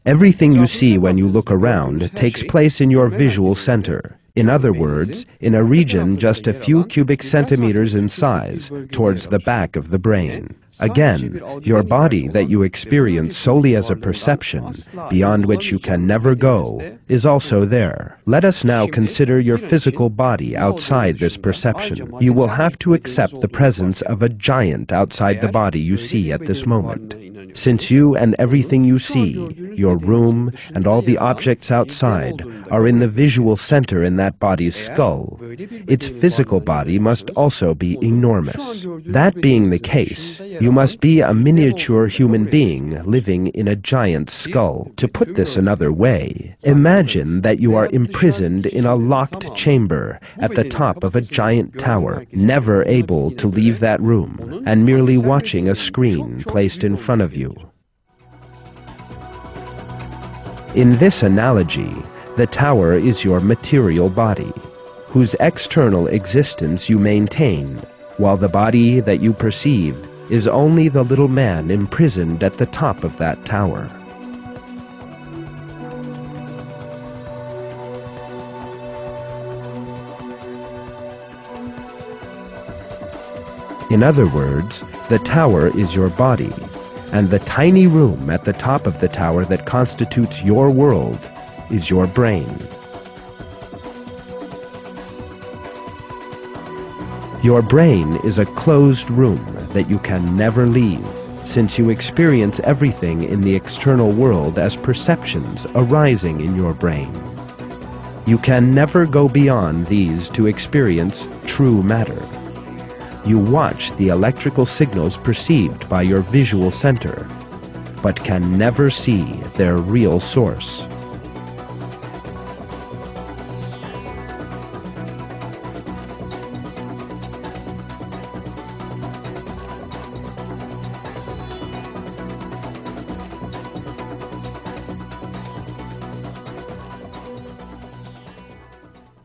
Everything you see when you look around takes place in your visual center. In other words, in a region just a few cubic centimeters in size, towards the back of the brain. Again, your body that you experience solely as a perception, beyond which you can never go, is also there. Let us now consider your physical body outside this perception. You will have to accept the presence of a giant outside the body you see at this moment. Since you and everything you see, your room and all the objects outside, are in the visual center in that body's skull, its physical body must also be enormous. That being the case, you must be a miniature human being living in a giant's skull. To put this another way, imagine that you are imprisoned in a locked chamber at the top of a giant tower, never able to leave that room, and merely watching a screen placed in front of you. In this analogy, the tower is your material body, whose external existence you maintain, while the body that you perceive is only the little man imprisoned at the top of that tower. In other words, the tower is your body, and the tiny room at the top of the tower that constitutes your world is your brain. Your brain is a closed room that you can never leave, since you experience everything in the external world as perceptions arising in your brain. You can never go beyond these to experience true matter. You watch the electrical signals perceived by your visual center, but can never see their real source.